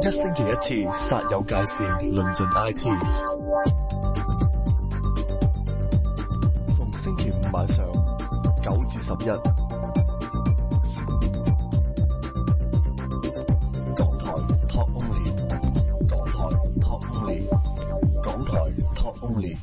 一星期一次，煞有介事，論盡 IT。逢星期五晚上9至11，港台 Talk Only， 港台 Talk Only， 港台 Talk Only。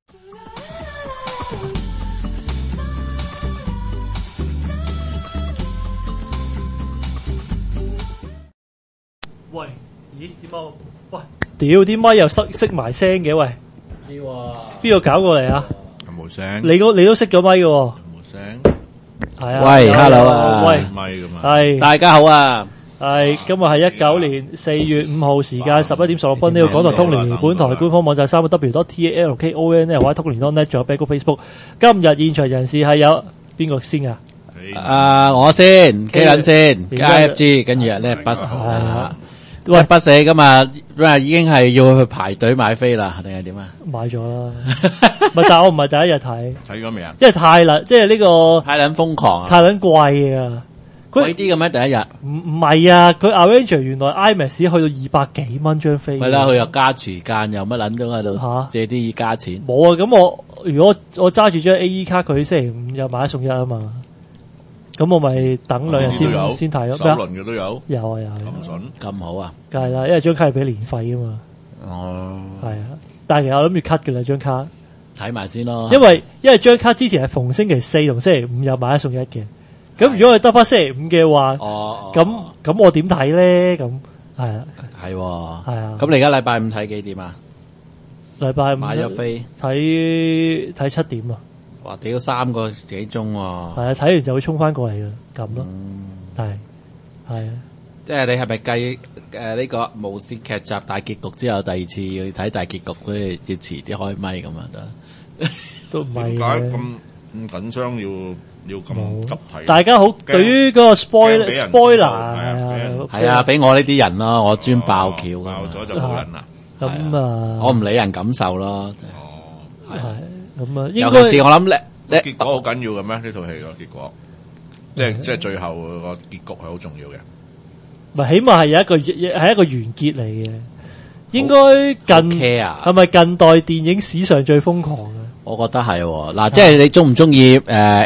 喂，咦？點解？喂，屌啲咪又熄埋聲嘅？喂， 知喎， 邊個搞過嚟啊？ 冇聲， 你都熄咗咪嘅喎？ 冇聲， 係啊。 喂 ，hello 啊， 喂， 咪咁嘛， 係大家好啊， 係，今日係19年4月5號時間11:16呢個港台通聯本台官方網站3w.talkon.net 通聯 .net 仲有 Facebook Facebook。今日現場人士係有邊個先啊？ 我先，基撚先 ，IFG， 跟住咧bus啊，喂bus今日已經係要去排隊買飛啦，定係點啊？ 買咗啦，唔係，但係我唔係第一日睇， 睇咗未啊？ 因為太撚，即係呢個太撚瘋狂啊， 太撚貴啊！ 貴啲嘅咩？第一日唔係啊，佢 Arranger 原來 IMAX 去到200幾蚊張飛， 係啦，佢又加時間又乜撚都喺度借啲加錢。 冇啊，咁如果我揸住張 AE 卡，佢星期五又買一送一啊嘛。咁我咪等兩日先睇咯。 首輪嘅都有。 有啊有。 咁筍咁好啊？ 梗係啦，因為張卡係俾年費啊嘛。 哦。 係啊，但係其實我諗住 cut 嘅啦張卡。 睇埋先咯。 因為張卡之前係逢星期四同星期五有買一送一嘅。咁如果係得翻星期五嘅話，咁我點睇咧？咁係啊。係啊。 咁你而家禮拜五睇幾點啊？ 禮拜五買咗飛睇7點啊。 哇！屌3個幾鐘喎，係啊，睇完就會衝翻過嚟嘅，咁咯，係啊， 即係你係咪計呢個無線劇集大結局之後，第二次要睇大結局，所以要遲啲開咪咁啊？ 都唔係點解咁緊張要咁急睇？ 大家好，對於嗰個 spoiler 係啊，俾我呢啲人咯，我專爆橋㗎， 爆咗就冇人啦。 咁啊， 我唔理人感受咯， 係。咁啊， 尤其是我諗咧， 結果好緊要嘅咩？呢套戲個結果，即係最後個結局係好重要嘅。 唔係，起碼係一個完結嚟嘅。應該係咪近代電影史上最瘋狂嘅？ 我覺得係嗱，即係你中唔中意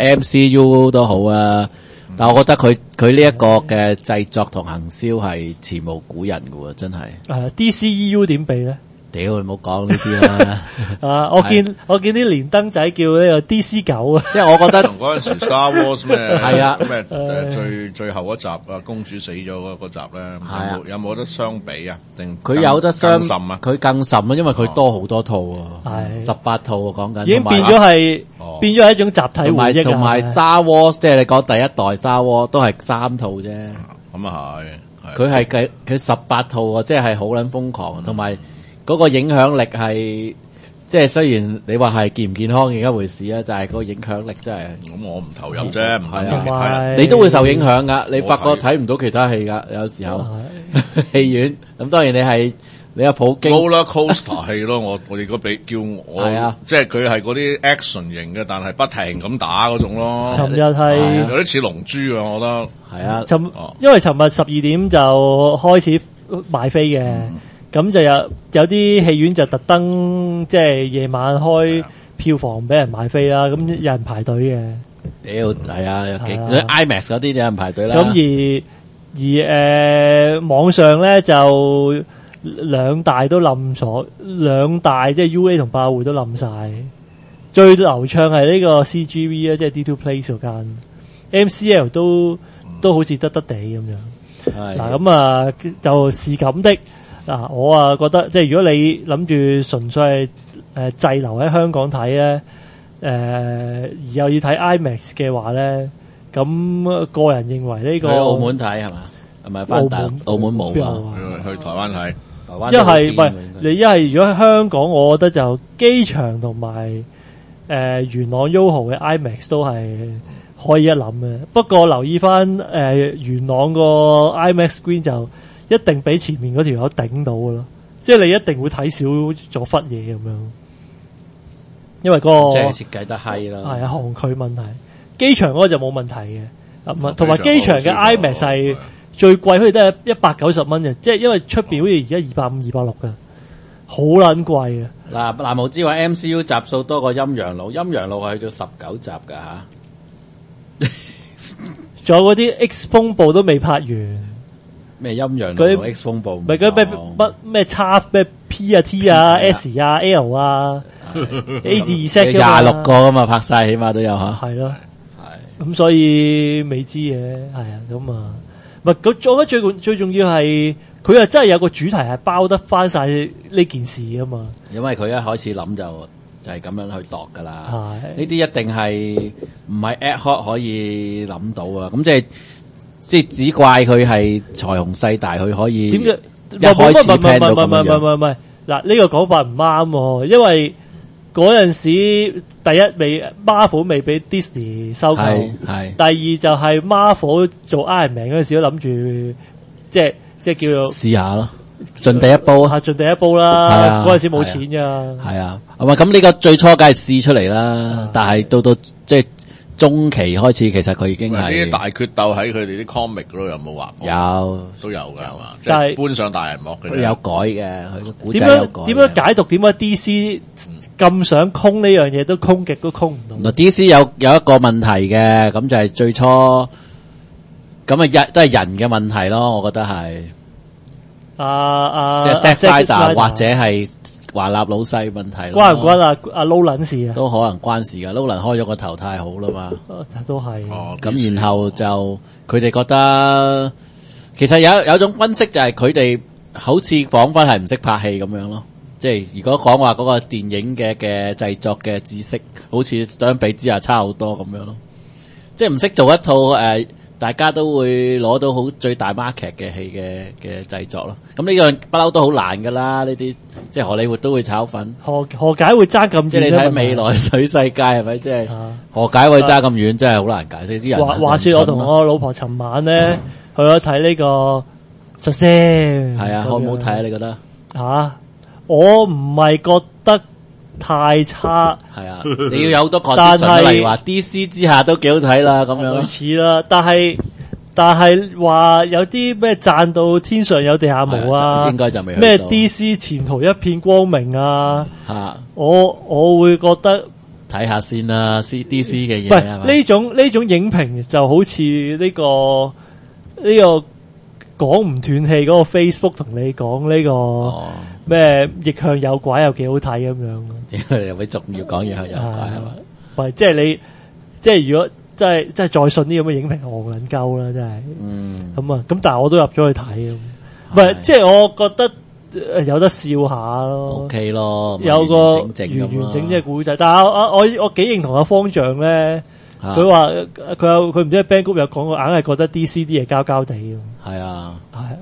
MCU 都好啊，但我覺得佢呢一個嘅製作同行銷係前無古人嘅喎，真係。 DCEU 點比咧？ 屌，你唔好講呢啲啦！ 我見啲連登仔叫呢個 DC 狗啊， 即係我覺得同嗰陣時 Star Wars 咩係啊咩最後嗰集啊，公主死咗嗰集咧，有冇得相比啊？定佢有得相甚啊？ 佢更甚啊，因為佢多好多套喎，18套啊，講緊已經變咗係一種集體回憶啊！ 同埋 Star Wars， 即係你講第一代 Star Wars 都係3套啫。 咁啊係， 佢係佢18套啊，即係好撚瘋狂，同埋。嗰個影響力係，即係雖然你話係健唔健康嘅一回事啊，但係個影響力真係。 咁我唔投入啫，唔係啊， 其他人你都會受影響噶。你發覺睇唔到其他戲噶，有時候戲院。咁當然你有普京。 Roller coaster 戲咯，我哋如果叫我，係啊，即係佢係嗰啲 action 型嘅，但係不停咁打嗰種咯。 尋日係有啲似龍珠啊，我覺得。 係啊。 因為尋日12點就開始買飛嘅。咁就有啲戲院就特登即係夜晚開票房俾人買飛啦，咁有人排隊嘅。 屌係啊，有幾 IMAX 嗰啲有人排隊啦。 咁而網上咧就兩大都冧咗，兩大即係 UA 同爆匯都冧晒。最流暢係呢個 CGV 啊，即係 D2 Place 嗰間 MCL 都好似得地咁樣。嗱咁啊，就是咁的。我覺得即係如果你諗住純粹係滯留喺香港睇咧，而又要睇 IMAX 嘅話咧，咁個人認為呢個去澳門睇係嘛？係咪翻大陸？澳門冇啊， 去台灣睇。 一係唔係你一係如果喺香港，我覺得就機場同埋元朗 YOHO 嘅 IMAX 都係可以一諗嘅。不過留意翻元朗個 IMAX screen 就一定俾前面嗰條友頂到嘅咯，即係你一定會睇少咗忽嘢咁樣，因為嗰個即係設計得閪啦。 係啊，航距問題，機場嗰個就冇問題嘅，同埋機場嘅 IMAX 係最貴好似都係190蚊嘅，即係因為出邊好似而家250、260嘅，好撚貴啊！ 嗱，無之話 MCU 集數多過陰陽路，陰陽路係去到19集㗎吓。 仲有嗰啲 X 風暴都未拍完， 咩陰陽路 X 風暴？ 唔係嗰咩叉咩 P 啊 T 啊 S 啊 L 啊 A 至 Z 26個㗎嘛，拍晒起碼都有吓。 係咯，係咁所以未知嘅，係啊咁啊，唔係咁，我覺得最重要係佢又真係有個主題係包得翻晒呢件事啊嘛。因為佢一開始諗就係咁樣去度噶啦，呢啲一定係唔係 ad hoc 可以諗到啊！咁即係只怪佢係財雄勢大，佢可以點解一開始 plan 到咁樣。 唔係嗱，呢個講法唔啱，因為嗰陣時第一Marvel 未俾 Disney 收購， 係第二就係 Marvel 做 Iron Man 嗰陣時都諗住即係叫做試下咯。盡第一煲啊！ 盡第一煲啦！嗰陣時冇錢㗎。係啊，咁呢個最初梗係試出嚟啦，但係到即係中期開始，其實佢已經係呢啲大決鬥喺佢哋啲 comic 嗰度有冇畫過？ 有， 都有㗎係嘛？即係搬上大銀幕嘅。 有改嘅，佢個古仔有改。 點樣解讀？點解 DC 咁想空呢樣嘢都空極都空唔到？ 嗱 DC 有一個問題嘅，咁就係最初咁都係人嘅問題咯，我覺得係。即係 Zack Snyder 或者係華納老細問題咯， 關唔關阿 Nolan 事啊？ 都可能關事噶，Nolan 開咗個頭太好啦嘛， 都係。 咁然後就佢哋覺得，其實有種分析就係佢哋好似仿佛係唔識拍戲咁樣咯，即係如果講話嗰個電影嘅製作嘅知識，好似相比之下差好多咁樣咯，即係唔識做一套大家都會攞到好最大 market 嘅戲嘅製作咯，咁呢樣不嬲都好難噶啦，呢啲即係荷里活都會炒粉， 何解會爭咁遠？ 即係你睇未來水世界係咪？即係何解會爭咁遠？真係好難解釋啲人。 話說我同我老婆尋晚咧去咗睇呢個實聲， 係啊，好唔好睇啊？你覺得？ 我唔係覺得太差， 係啊，你要有好多 condition，例如話 DC 之下都幾好睇啦，咁樣類似啦。但係話有啲咩讚到天上有地下無啊， 應該就未咩 DC 前途一片光明啊，我會覺得睇下先啦，DC 嘅嘢係嘛？ 呢種影評就好似呢個講唔斷氣嗰個 Facebook 同你講呢個咩逆向誘拐又幾好睇咁樣， 有咩仲要講逆向誘拐係嘛？ 唔係即係你即係如果真係再信啲咁嘅影評戇撚鳩啦，真係咁但係我都入咗去睇，唔係即係我覺得有得笑下咯 ，OK 咯， 有個完整嘅故仔。但係我幾認同阿方丈咧。佢話佢唔知 Bang 谷有講過，硬係覺得 DC 啲嘢膠膠地咁。係啊，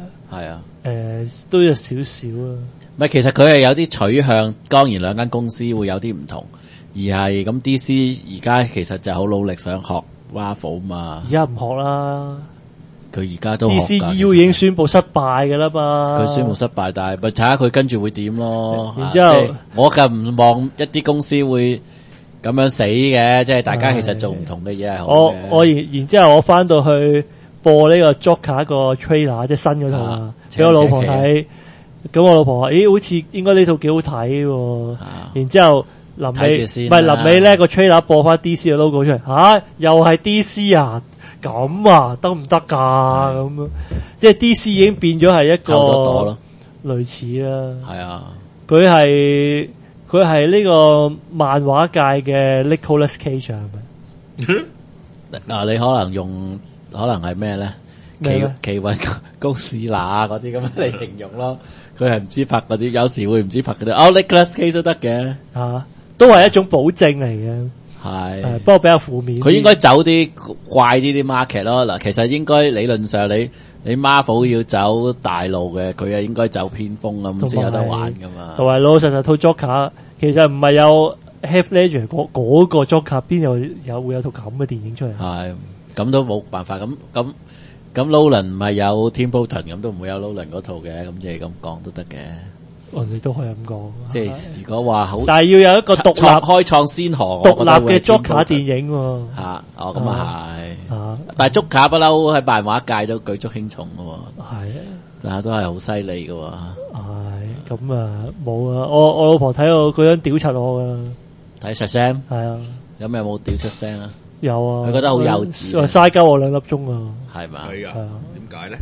都有少少啊。 唔係，其實佢係有啲取向，當然兩間公司會有啲唔同，而係咁 DC 而家其實就好努力想學 Marvel 嘛。而家唔學啦， 佢而家都學 DCU 已經宣布失敗㗎啦嘛。 佢宣布失敗，但係咪睇下佢跟住會點咯？ 然之後我就唔望一啲公司會咁樣死嘅，即係大家其實做唔同嘅嘢係好嘅。 我然之後我翻到去播呢個 Joker 個 trailer， 即係新嗰套啊，俾我老婆睇。咁我老婆話：咦，好似應該呢套幾好睇喎。然之後臨尾咧個 trailer 播翻 DC 嘅 logo 出嚟，又係 DC 啊？咁啊，得唔得㗎？咁即係 DC 已經變咗係一個類似啦。係啊，佢係呢個漫畫界嘅 Nicolas Cage 係咪？ 嗱，你可能係咩咧？奇雲高士拿嗰啲咁樣嚟形容咯。佢係唔知拍嗰啲，有時會唔知拍嗰啲。Nicolas Cage 都得嘅， 都係一種保證嚟嘅。係，不過比較負面。佢應該走啲怪啲 market 咯。嗱，其實應該理論上你 Marvel 要走大路嘅，佢係應該走偏鋒咁先有得玩噶嘛。同埋老實實套 Joker 其實唔係有 Heath Ledger 嗰個 Joker 邊會有套咁嘅電影出嚟？ 係，咁都冇辦法。咁 Nolan 唔係有 Tim Burton 咁都唔會有 Nolan 嗰套嘅，咁即係咁講都得嘅。 我哋都可以咁講。 即係如果話好， 但係要有一個獨立開創先河， 獨立嘅 Joker 電影喎。 咁啊係。但係 Joker 不嬲喺漫畫界都舉足輕重嘅喎。係啊，但係都係好犀利嘅喎。 係咁啊，冇啊！我老婆睇我嗰張屌柒我噶， 睇出聲。係啊，有冇屌出聲啊？ 有啊， 佢覺得好幼稚， 嘥鳩我2粒鐘啊。 係嘛？ 係啊，點解咧？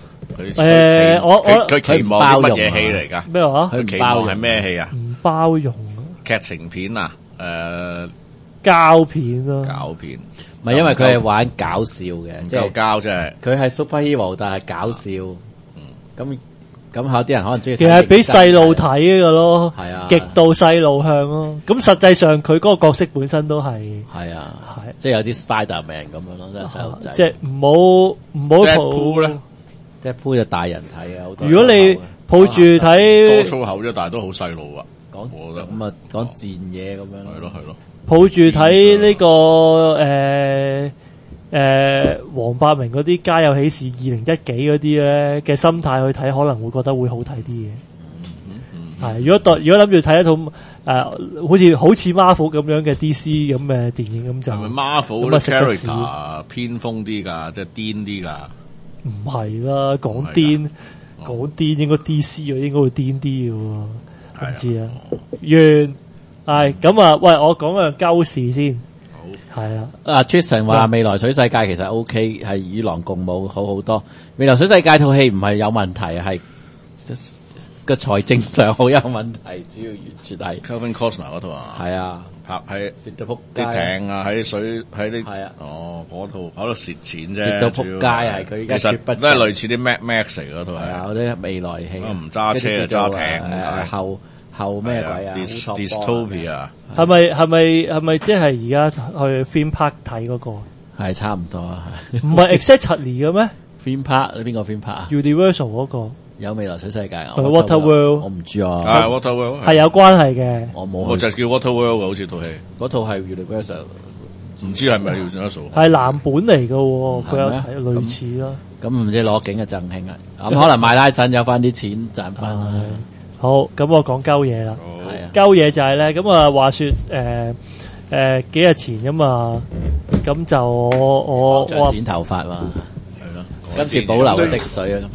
佢期望啲乜嘢戲嚟㗎？ 咩話？ 佢期望係咩戲啊？ 唔包容劇情片啊？ 膠片咯， 膠片。 唔係因為佢係玩搞笑嘅，即係膠真係。 佢係 superhero，但係搞笑。咁有啲人可能中意。 其實係俾細路睇嘅咯， 係啊， 極度細路向咯。咁實際上佢嗰個角色本身都係係啊，係即係有啲 Spiderman 咁樣咯，即係細路仔。 即係唔好 Deadpool咧 ，Deadpool就大人睇嘅好多。 如果你抱住睇多粗口啫，但係都好細路啊。 講咁啊，講賤嘢咁樣。 係咯。 抱住睇呢個黃百鳴嗰啲《家有喜事》2010幾嗰啲咧嘅心態去睇，可能會覺得會好睇啲嘅。係如果諗住睇一套好似 Marvel 咁樣嘅 DC 咁嘅電影咁就係咪 Marvel 啲 character 偏鋒啲㗎，即係癲啲㗎？ 唔係啦，講癲應該 DC 應該會癲啲嘅喎，唔知啊。係咁啊！喂，我講樣鳩事先。好係啊。 Tristan 話未來水世界其實 OK， 係與狼共舞好好多。未來水世界套戲唔係有問題，係個財政上好有問題，主要完全係 Kevin Costner 嗰套啊。 係啊， 拍喺蝕到撲啲艇啊，喺啲水喺啲係啊。 嗰套喺度蝕錢啫， 蝕到撲街係佢。 其實都係類似啲 Mad Max 嚟嗰套係啊，嗰啲未來戲。 唔揸車就揸艇。 後咩鬼啊 ？Dystopia 係咪即係而家去 Theme Park 睇嗰個？ 係差唔多啊， 唔係 Exactly 嘅咩 ？Theme Park 邊個 Theme Park 啊 ？Universal 嗰個有未來水世界啊 ？Water World 我唔知啊。 Water World 係有關係嘅。 我冇， 我就叫 Water World 好似套戲。 嗰套係 Universal， 唔知係咪 Universal？ 係藍本嚟嘅，佢有睇類似啦。 咁唔知攞景嘅贈慶啊？咁可能買拉神有翻啲錢賺翻。 好，咁我講鳩嘢啦。 係啊， 鳩嘢就係咧，咁啊話說幾日前咁啊，咁就我剪頭髮嘛，係咯，今次保留滴水啊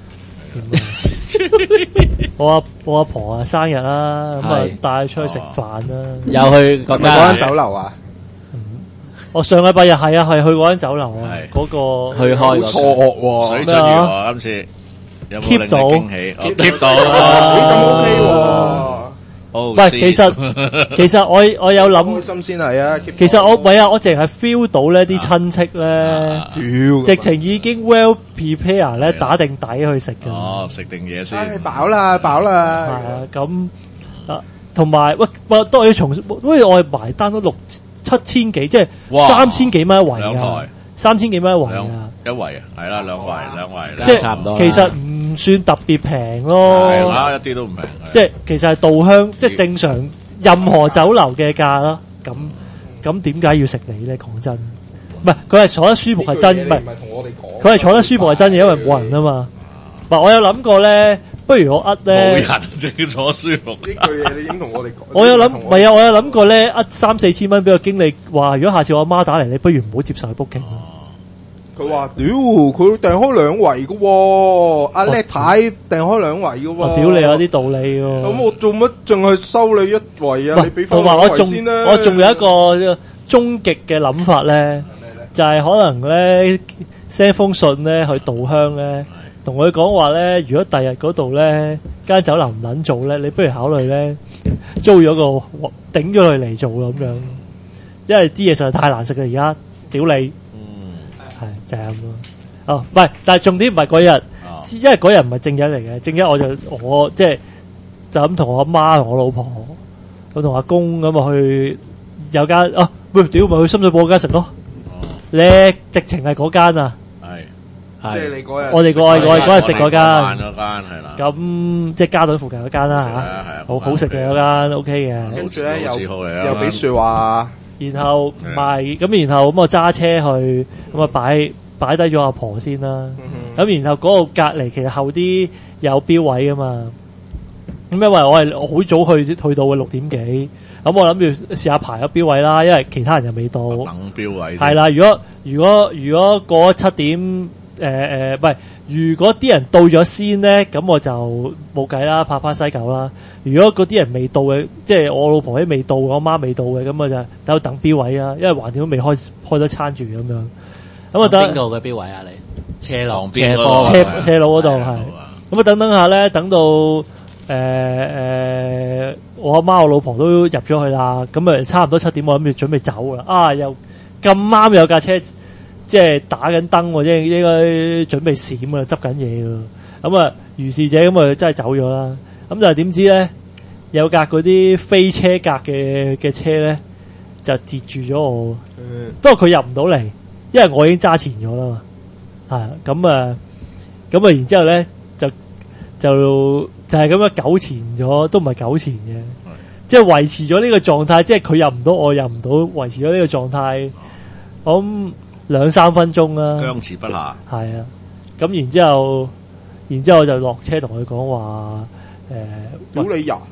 咁。 我阿婆啊生日啦，咁啊帶佢出去食飯啦。 又去嗰間酒樓啊？ 我上禮拜日係去嗰間酒樓啊，嗰個去開錯喎，水準如何今次？有冇令你驚喜 ？keep 到， 咁 OK 喎。 喂，其實我有諗， 開心先係啊。 其實我淨係 feel 到呢啲親戚咧，直情已經 well prepare 咧，打定底去食嘅。 哦，食定嘢先。 飽啦。係啊，咁同埋喂，都要重，好似我埋單都7,000幾，即係3000幾蚊一圍啊！3000幾蚊一圍啊！ 一圍啊，係啦，兩圍， 即係差唔多。 其實唔算特別平咯， 係啦，一啲都唔平。 即係其實係稻香，即係正常任何酒樓嘅價啦。咁點解要食你咧？講真，唔係佢係坐得舒服係真，唔係同我哋講。 佢係坐得舒服係真嘅，因為冇人啊嘛。唔係我有諗過咧，不如我咧， 冇人淨要坐舒服。呢句嘢你已經同我哋講。 我有諗，唔係啊，我有諗過咧，3-4千蚊俾個經理話，如果下次我阿媽打嚟，你不如唔好接受佢 booking。 佢話：屌，佢訂開2圍嘅喎，阿叻太訂開2圍嘅喎。 我屌你有啲道理喎。 咁我做乜淨係收你1圍啊？你俾翻同埋我仲有一個終極嘅諗法咧，就係可能咧 send 封信咧去稻香咧，同佢講話咧，如果第日嗰度咧間酒樓唔撚做咧，你不如考慮咧租咗個頂咗佢嚟做咁樣，因為啲嘢實在太難食啦而家，屌你！係就係咁咯。哦，唔係，但係重點唔係嗰日，因為嗰日唔係正日嚟嘅。正日我即係就咁同我阿媽同我老婆，我同阿公咁啊去有間喂，屌咪去深水埗嗰間食咯。咧直情係嗰間啊。係。即係你嗰日。我哋嗰日食嗰間。 嗰間係啦。 咁即係嘉頓附近嗰間啦嚇。係好食嘅嗰間 OK 嘅。 跟住咧又俾説話。 然後唔係咁，然後咁我揸車去，咁啊擺低咗阿婆先啦。咁然後嗰個隔離其實後啲有標位噶嘛， 咁因為我好早去到嘅6點幾，咁我諗住試下排個標位啦，因為其他人又未到。 等標位。 係啦，如果過咗7點，唔係，如果啲人到咗先咧，咁我就冇計啦，拍翻西九啦。如果嗰啲人未到嘅，即係我老婆啲未到，我媽未到嘅，咁我就喺度等標位啊，因為橫掂都未開得餐住咁樣。咁啊等邊度嘅標位啊？你車路車路嗰度係。咁啊等下咧，等到我阿媽我老婆都入咗去啦，咁啊差唔多7點，我諗住準備走啦。啊，又咁啱有架車即係打緊燈喎，即係應該準備閃啊，執緊嘢喎。咁啊，如是者咁啊真係走咗啦。咁但係點知咧，有架嗰啲非車格嘅車咧就截住咗我。不過佢入唔到嚟，因為我已經揸前咗啦嘛。係咁啊，然之後咧就係咁樣糾纏咗，都唔係糾纏嘅，即係維持咗呢個狀態，即係佢入唔到，我入唔到，維持咗呢個狀態，我諗2-3分鐘啦， 僵持不下。 係啊，咁然之後我就落車同佢講話， 屌你呀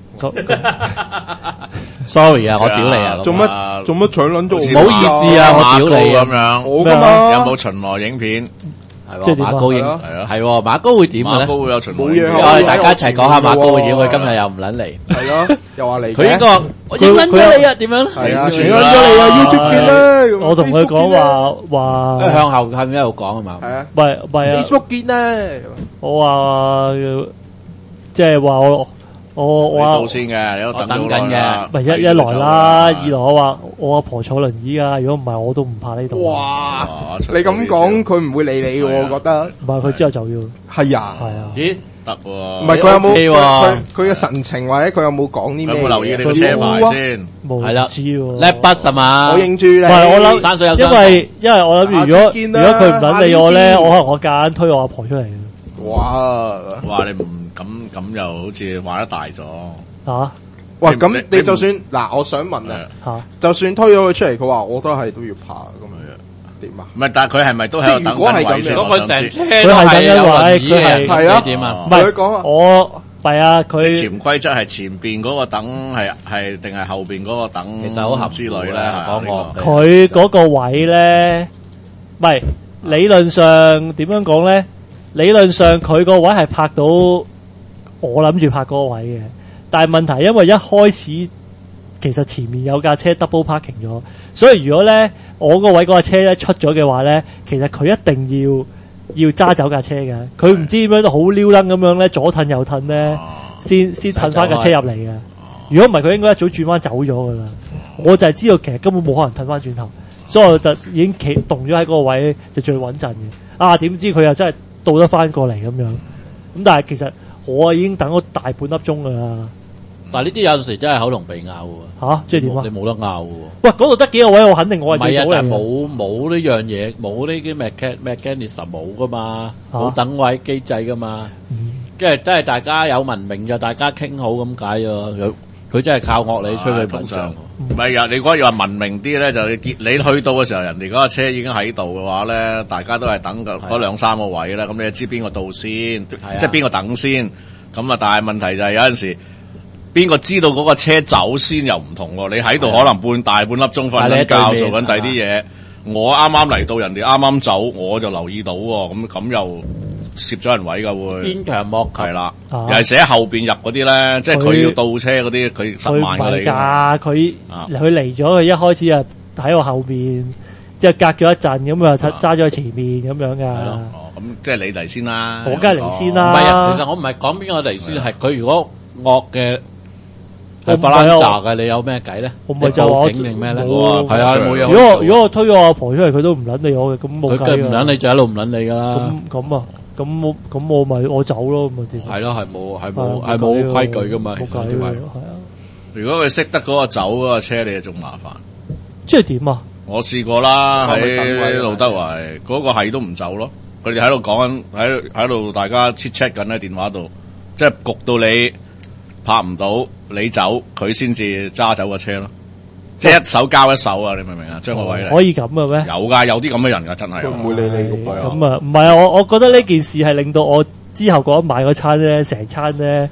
！sorry 啊，我屌你啊！ 做乜搶撚咗？ 唔好意思啊，我屌你咁樣。 我噶嘛？ 有冇巡邏影片？ 係馬高影係馬高會點嘅咧？ 馬高會有巡邏。 冇嘢， 我哋大家一齊講下馬高會點。佢今日又唔撚嚟。 係咯，又話嚟。 佢應該我影撚咗你啊？點樣？ 係啊，傳撚咗你啊 ！YouTube 見啦。 我同佢講話向後係咪一路講啊嘛？ 係啊， 唔係啊 Facebook 見啦。 我話即係話我到先嘅，你都等緊嘅。 唔係一來啦，二來我話我阿婆坐輪椅啊，如果唔係我都唔拍呢度。 哇！你咁講佢唔會理你嘅，我覺得。 唔係佢之後就要。 係啊。 係啊。 咦？ 得喎。 唔係佢有冇佢嘅神情或者佢有冇講啲咩？ 有冇留意你個車牌先？ 冇。 係啦。 知喎。 叻筆係嘛？ 我認住你。 唔係我諗， 山水有因為我諗住如果佢唔撚理我咧，我可能我夾硬推我阿婆出嚟。 哇！ 你唔咁又好似玩得大咗。 嚇！ 哇！咁你就算嗱，我想問啊嚇，就算推咗佢出嚟，佢話我都係都要爬咁樣點啊？ 唔係，但係佢係咪都喺度等緊位先？ 如果佢成車佢係等緊位，佢係啊點啊？ 唔係佢講啊， 我係啊，佢潛規則係前邊嗰個等係定係後邊嗰個等？ 其實好合之類咧， 講我佢嗰個位咧，唔係理論上點樣講咧？理論上佢個位係拍到我諗住拍嗰個位嘅，但係問題因為一開始其實前面有架車 double parking 咗，所以如果咧我個位嗰架車咧出咗嘅話咧，其實佢一定要揸走架車嘅，佢唔知點樣都好溜楞咁樣咧左褪右褪咧，先褪翻架車入嚟嘅。如果唔係佢應該一早轉彎走咗噶啦。我就係知道其實根本冇可能褪翻轉頭，所以我就已經企動咗喺嗰個位就最穩陣嘅。點知佢又真係倒得翻過嚟咁樣，咁但係其實我已經等咗大半粒鐘噶啦。 但係呢啲有陣時真係口同鼻拗喎。 即係點啊？ 你冇得拗喎。 喂，嗰度得幾個位，我肯定我係最早嚟嘅。 唔係啊，但係冇呢樣嘢，冇呢啲mechanism冇噶嘛，冇等位機制噶嘛。即係真係大家有文明就大家傾好咁解喎。佢真係靠惡你吹佢本上。 唔係啊！你如果要話文明啲咧，就你去到嘅時候，人哋嗰架車已經喺度嘅話咧，大家都係等嗰2-3個位啦。咁你就知邊個到先，即係邊個等先。咁啊，但係問題就係有陣時，邊個知道嗰個車走先又唔同喎。你喺度可能大半粒鐘瞓緊覺做緊第啲嘢，我啱啱嚟到，人哋啱啱走，我就留意到喎。咁又攝咗人位㗎會。 邊強莫及啦，又係寫後邊入嗰啲咧，即係佢要倒車嗰啲，佢10萬㗎你。 佢嚟咗，佢一開始啊喺我後邊，即係隔咗一陣咁啊揸咗喺前面咁樣㗎。係咯， 咁即係你嚟先啦。 我梗係嚟先啦。 唔係啊，其實我唔係講邊個嚟先，係佢如果惡嘅。係法蘭扎嘅，你有咩計咧？ 我咪就話警定咩咧？係啊，冇嘢。 如果我推咗我阿婆出嚟，佢都唔捻理我嘅，咁冇計。 佢唔捻你就一路唔捻你噶啦。 咁我咪我走咯，咪點？ 係咯，係冇規矩噶嘛。 冇計係啊。 如果佢識得嗰個走嗰個車，你就仲麻煩。 即係點啊？ 我試過啦，喺路德圍嗰個係都唔走咯。佢哋喺度講緊，喺度大家 check 緊喺電話度，即係焗到你拍唔到。你走，佢先至揸走個車咯，即係一手交一手啊！你明唔明啊？將個位嚟可以咁嘅咩？ 有㗎，有啲咁嘅人㗎，真係。 唔會理你咁樣。 咁啊，唔係啊，我覺得呢件事係令到我之後嗰一晚嗰餐咧，成餐咧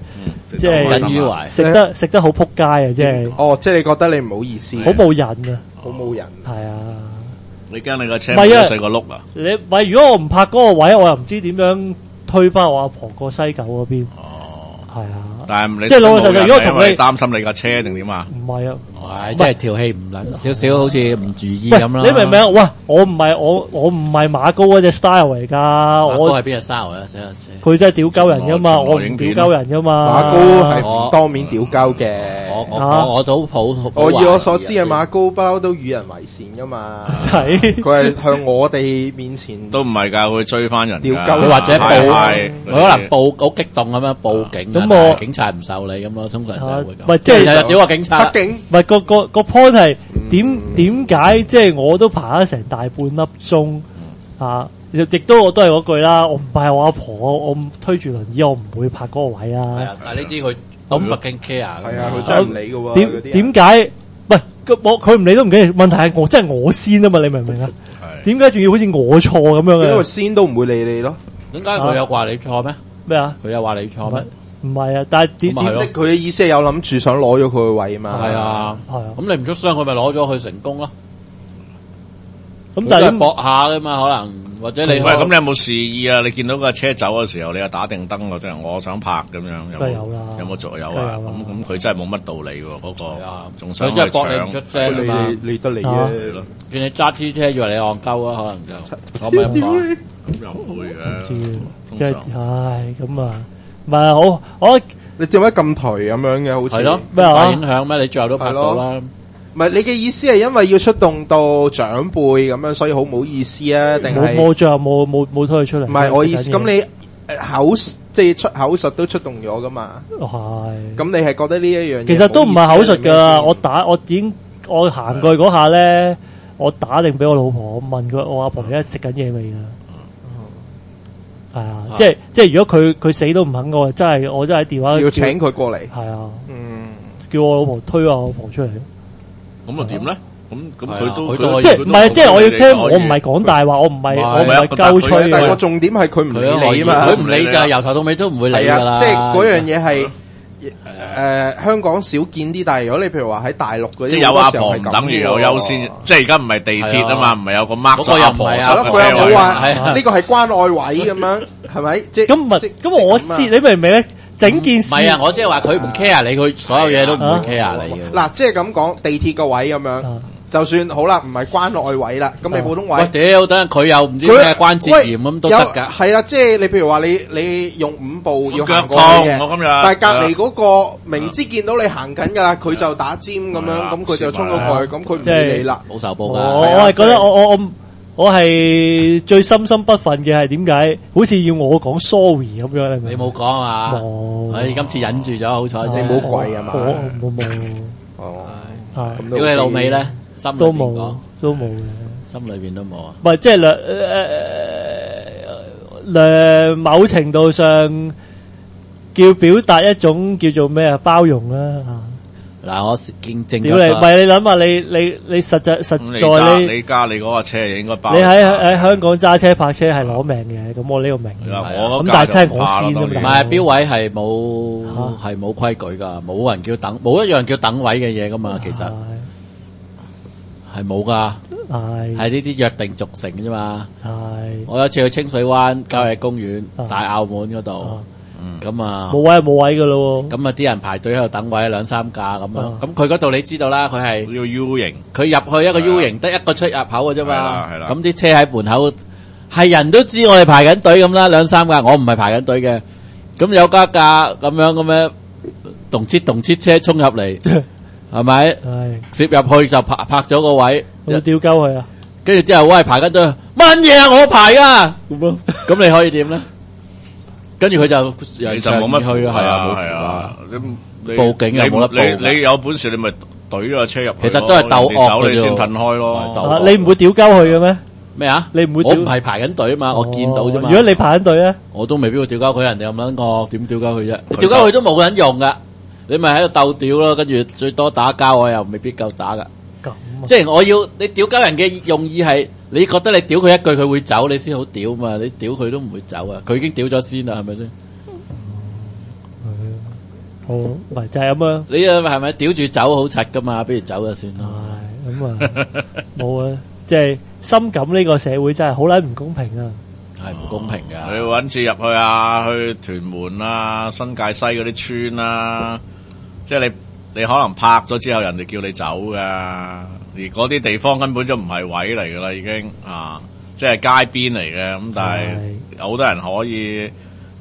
即係耿於懷。 食得好撲街啊！即係哦，即係你覺得你唔好意思， 好冇癮啊！ 好冇人。 係啊， 你驚你個車唔係啊冇咗四個轆啊？ 你咪如果我唔拍嗰個位，我又唔知點樣推翻我阿婆過西九嗰邊。 哦， 係啊， 但係你即係老老實實如果同你擔心你架車定點啊？ 唔係啊。 係即係條氣唔撚少少，好似唔注意咁啦。 你明唔明啊？喂，我唔係馬高嗰隻 style 嚟㗎，我馬哥係邊隻 style 啊？ 佢真係屌鳩人㗎嘛，我唔屌鳩人㗎嘛。 馬高係唔當面屌鳩嘅。 我都好我以我所知嘅馬高不嬲都與人為善㗎嘛。 係佢係向我哋面前都唔係㗎，佢追翻人㗎。 屌鳩佢或者報， 係佢可能報好激動咁樣報警， 咁但係警察唔受理咁咯，通常就係會咁。 唔係即係日日屌個警察， 北京唔係個 point 係點解即係我都爬咗成大半粒鐘啊！亦都我都係嗰句啦，我唔係我阿婆，我推住輪椅，我唔會拍嗰個位係啊！ 啊，但係呢啲佢咁北京 care 係啊，佢真係唔理㗎喎。 點解？喂，佢唔理都唔緊要，問題係我真係我先啊嘛！你明唔明啊？點解仲要好似我錯咁樣嘅？ 因為先都唔會理你咯。 點解佢有話你錯咩？ 咩啊？ 佢有話你錯咩？ 唔係啊，但係點咁咪係咯即係佢嘅意思係有諗住想攞咗佢嘅位嘛。 係啊， 係啊？ 咁你唔出聲，佢咪攞咗佢成功咯？ 咁但係佢都係搏下噶嘛，可能或者你喂，咁你有冇示意啊？你見到個車走嘅時候，你又打定燈喎，即係我想拍咁樣。 梗係有啦有冇做有梗係有啦啊？咁佢真係冇乜道理喎，嗰個係啊， 仲想去佢真係搏你唔出搶。 聲啊嘛。 理得你啊啫。 見你揸 T 車以為你戇鳩啊，可能就我咪咁講。 咁又唔會嘅， 即係通常唉咁啊，唔係我你點解咁頹咁樣嘅？好似係咯， 咩啊大影響咩？你最後都拍到啦。 唔係你嘅意思係因為要出動到長輩咁樣，所以好唔好意思啊？定係冇最後冇推佢出嚟。 唔係我意思？咁你口即係出口術都出動咗噶嘛？ 係咁你係覺得呢一樣嘢其實都唔係口述㗎， 我我行過去嗰下咧，我打定俾我老婆，我問佢我阿婆而家食緊嘢未㗎？係啊，即係如果佢死都唔肯我真係喺電話要請佢過嚟。 係啊， 嗯， 叫我老婆推我老婆出嚟。 咁啊點咧？咁係啊佢都佢都即係唔係即係我要聽，我唔係講大話，我唔係鳩吹但係個嘅。 重點係佢唔理你啊嘛。 佢唔理就係由頭到尾都唔會理係㗎啦。 啊，即係嗰樣嘢係香港少見啲，但係如果你譬如話喺大陸嗰啲， 即係有阿婆唔等於有優先，即係而家唔係地鐵啊嘛，唔係有個 mark 咗阿婆嗰個又唔係啊係咯，佢又冇話係啊呢個係關愛位咁樣，係咪？即係咁唔係咁我先，你明唔明咧？整件事唔係啊，我即係話佢唔 care 你，佢所有嘢都唔會 care 你嘅。 嗱，即係咁講地鐵個位咁樣，就算好啦，唔係關愛位啦，咁你普通位喂，屌，等陣佢又唔知咩關節炎咁都得㗎。 係啦，即係你譬如話你用5步要行過去腳嘅， 痛我今日但係隔離嗰個明知見到你行緊㗎啦，佢就打尖咁樣，咁佢就衝咗過去，咁佢唔理你啦。 冇仇報㗎。 我係覺得我係最深深不忿嘅係點解？好似要我講 sorry 咁樣，你明唔明你冇講啊？ 冇唉，今次忍住咗，好彩啫。 你冇跪啊嘛？ 我冇哦， 係咁都屌你老味咧，心裏都冇邊講， 都冇嘅。 心裏邊都冇啊。 唔係即係某程度上叫表達一種叫做咩啊包容啦嗱，我見證屌你，唔係你諗下你實在你加你嗰個車應該包。 你喺香港揸車泊車係攞命嘅，咁我呢個明。 我咁但係真係我先唔係標位係冇規矩㗎，冇人叫等，冇一樣叫等位嘅嘢㗎嘛，其實係冇㗎，係呢啲約定俗成啫嘛。我有一次去清水灣郊野公園大澳門嗰度。咁啊， 冇位噶咯， 咁啊啲人排隊喺度等位2-3架咁樣，咁佢嗰度你知道啦，佢係要 U 型， 佢入去一個 U 型，得一個出入口嘅啫嘛， 係啦， 咁啲車喺門口，係人都知我哋排緊隊咁啦，2-3架，我唔係排緊隊嘅，咁有架咁樣動切車衝入嚟，係咪？攝入去就拍咗個位， 我屌鳩佢啊， 跟住之後喂排緊隊，乜嘢啊我排噶，咁你可以點咧？跟住佢就冇乜去啊，係啊，冇係啊，你報警又冇得報。 你有本事你咪懟咗個車入去。 其實都係鬥惡嘅啫， 你先褪開咯。 你唔會屌鳩佢嘅咩？ 咩啊？ 你唔會？ 我唔係排緊隊啊嘛，我見到啫嘛。 如果你排緊隊咧， 我都未必會屌鳩佢，人哋咁撚我點屌鳩佢啫？屌鳩佢都冇撚用噶，你咪喺度鬥屌咯，跟住最多打交，我又未必夠打噶。即係我要你屌鳩人嘅用意係，你覺得你屌佢一句佢會走，你先好屌嘛？你屌佢都唔會走啊！佢已經屌咗先啦，係咪先？ 好，咪就係咁樣。 你係咪屌住走好柒噶嘛？不如走就算啦。 唉，咁啊，冇啊，即係深感呢個社會真係好撚唔公平啊！ 係唔公平噶。 你搵次入去啊，去屯門啊、新界西嗰啲村啊，即係你可能拍咗之後，人哋叫你走噶，而嗰啲地方根本就唔係位嚟噶啦，已經啊，即係街邊嚟嘅。咁但係有好多人可以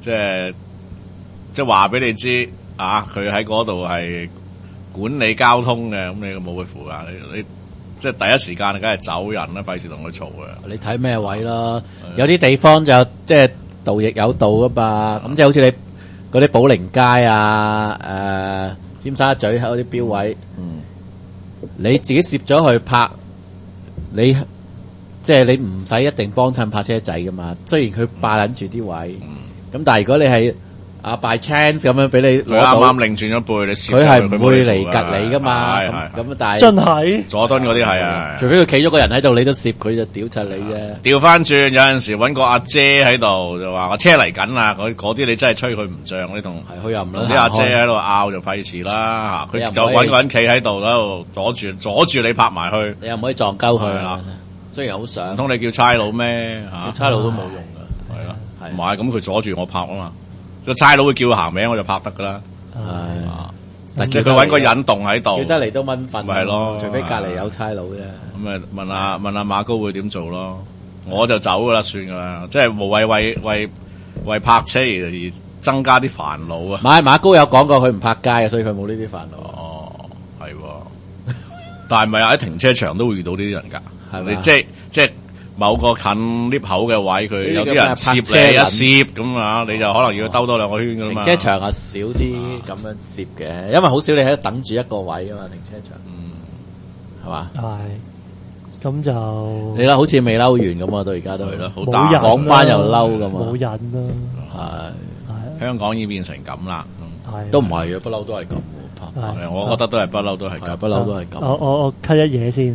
即係話俾你知啊，佢喺嗰度係管理交通嘅，咁你冇佢符噶，你即係第一時間梗係走人啦，費事同佢嘈嘅。 你睇咩位咯？有啲地方就即係盜亦有道噶嘛，咁即係好似你嗰啲寶靈街啊、尖沙咀喺嗰啲標位，你自己攝咗去拍，你即係你唔使一定幫襯泊車仔噶嘛。雖然佢霸撚住啲位，咁但係如果你係by chance 咁樣俾你攞到， 啱啱擰轉咗背，你攝佢係唔會嚟吉你噶嘛。咁但係真係佐敦嗰啲係啊， 除非佢企咗個人喺度，你都攝佢就屌柒你啫。 調翻轉有陣時揾個阿姐喺度就話我車嚟緊啦，嗰啲你真係吹佢唔脹，你同佢又唔啲阿姐喺度拗就費事啦嚇，佢就揾個人企喺度阻住你拍埋去， 你又唔可以撞鳩佢啊。雖然好想， 唔通你叫差佬咩嚇？ 叫差佬都冇用噶， 係啦，唔係咁佢阻住我拍啊嘛。個差佬會叫行名，我就拍得噶啦。 但叫佢揾個引動喺度， 叫得嚟都蚊瞓。 咪係咯， 除非隔離有差佬啫。 咁咪問下馬高會點做咯？我就走噶啦，算噶啦，即係無謂為泊車而增加啲煩惱啊！ 馬高有講過佢唔泊街嘅，所以佢冇呢啲煩惱。 哦，係喎，但係咪喺停車場都會遇到呢啲人㗎？係咪？即係。某個近 lift 口嘅位，佢有啲人攝你一攝咁啊，你就可能要兜多2個圈噶啦嘛。 停車場啊少啲咁樣攝嘅，因為好少你喺度等住一個位啊嘛，停車場。係嘛？係。咁就你啦，好似未嬲完咁啊，到而家都係咯，好打講翻又嬲咁啊， 冇癮啦。 係香港已經變成咁啦。 都唔係嘅，不嬲都係咁。 我覺得都係不嬲都係咁， 不嬲都係咁。 我 cut 一嘢先。